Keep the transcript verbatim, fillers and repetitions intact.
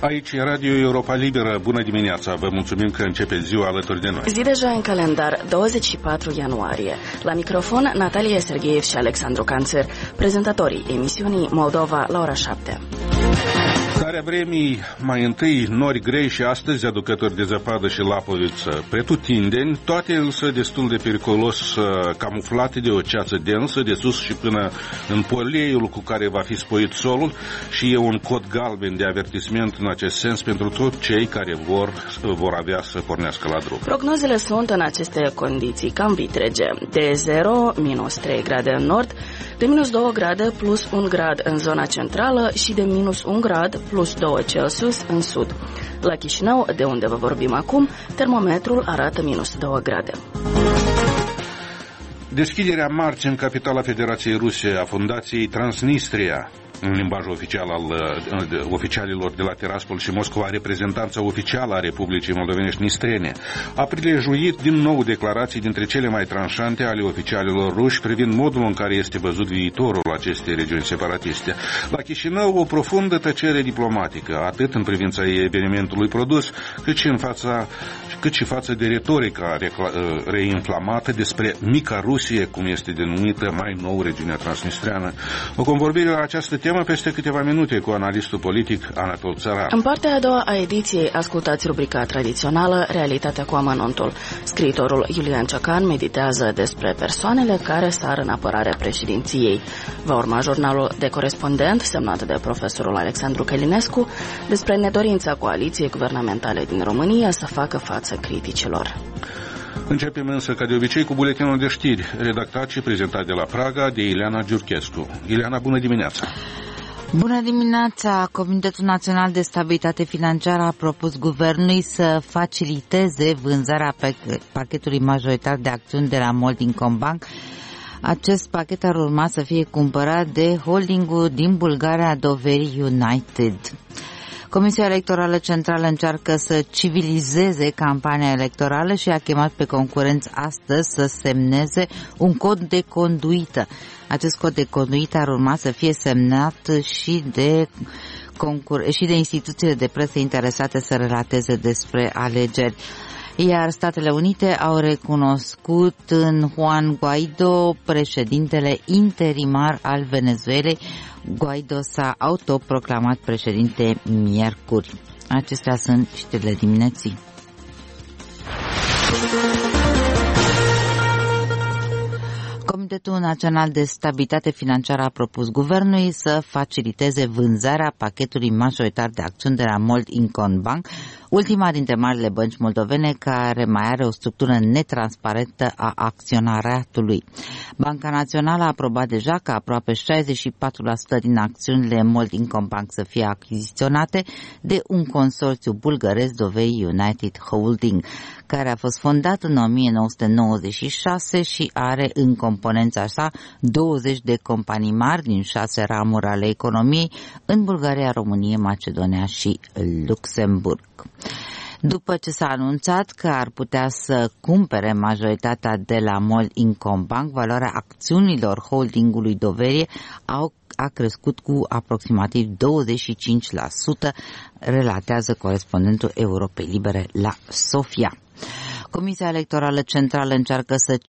Aici e Radio Europa Liberă. Bună dimineața! Vă mulțumim că începe ziua alături de noi. Zi deja în calendar, douăzeci și patru ianuarie. La microfon, Natalia Sergeev și Alexandru Canțer, prezentatorii emisiunii Moldova la ora șapte. Starea vremii, mai întâi nori grei și astăzi aducători de zăpadă și lapoviță pretutindeni, toate însă destul de periculos, camuflate de o ceață densă de sus și până în poleiul cu care va fi spoit solul, și e un cod galben de avertisment în acest sens pentru toți cei care vor, vor avea să pornească la drum. Prognozele sunt în aceste condiții cam vitrege, de zero minus trei grade în nord, de minus doi grade plus un grad în zona centrală și de minus un grad plus doi Celsius în sud. La Chișinău, de unde vă vorbim acum, termometrul arată minus doi grade. Deschiderea marți în capitala Federației Ruse a Fundației Transnistria, în limbajul oficial al uh, oficialilor de la Tiraspol și Moscova, reprezentanța oficială a Republicii Moldovenești Nistrene, a prilejuit din nou declarații dintre cele mai tranșante ale oficialilor ruși privind modul în care este văzut viitorul acestei regiuni separatiste. La Chișinău, o profundă tăcere diplomatică, atât în privința evenimentului produs, cât și în fața, cât și față de retorica reinflamată despre mica Rusie, cum este denumită mai nou regiunea transnistreană. O convorbire la această temă peste câteva minute cu analistul politic Anatol Țăran. În partea a doua a ediției ascultați rubrica tradițională Realitatea cu amănuntul. Scriitorul Iulian Ciocan meditează despre persoanele care sar în apărarea președinției. Va urma jurnalul de corespondent semnat de profesorul Alexandru Călinescu despre nedorința coaliției guvernamentale din România să facă față criticilor. Începem însă, ca de obicei, cu buletinul de știri, redactat și prezentat de la Praga de Ileana Giurchescu. Ileana, bună dimineața! Bună dimineața! Comitetul Național de Stabilitate Financiară a propus guvernului să faciliteze vânzarea pachetului majoritar de acțiuni de la Moldingcombank. Acest pachet ar urma să fie cumpărat de holdingul din Bulgaria Doveri United. Comisia Electorală Centrală încearcă să civilizeze campania electorală și a chemat pe concurenți astăzi să semneze un cod de conduită. Acest cod de conduită ar urma să fie semnat și de, concur- și de instituțiile de presă interesate să relateze despre alegeri. Iar Statele Unite au recunoscut în Juan Guaido, președintele interimar al Venezuelei. Guaido s-a autoproclamat președinte miercuri. Acestea sunt știrile dimineții. Comitetul Național de Stabilitate Financiară a propus guvernului să faciliteze vânzarea pachetului majoritar de acțiuni de la Moldingcombank, ultima dintre marile bănci moldovene care mai are o structură netransparentă a acționariatului. Banca Națională a aprobat deja că aproape șaizeci și patru la sută din acțiunile Moldingcombank să fie achiziționate de un consorțiu bulgăresc Dovei United Holding, care a fost fondat în o mie nouă sute nouăzeci și șase și are în componența sa douăzeci de companii mari din șase ramuri ale economiei în Bulgaria, România, Macedonia și Luxemburg. După ce s-a anunțat că ar putea să cumpere majoritatea de la Moldingcombank, valoarea acțiunilor holdingului Doverie au a crescut cu aproximativ douăzeci și cinci la sută, relatează corespondentul Europei Libere la Sofia. Comisia Electorală Centrală încearcă să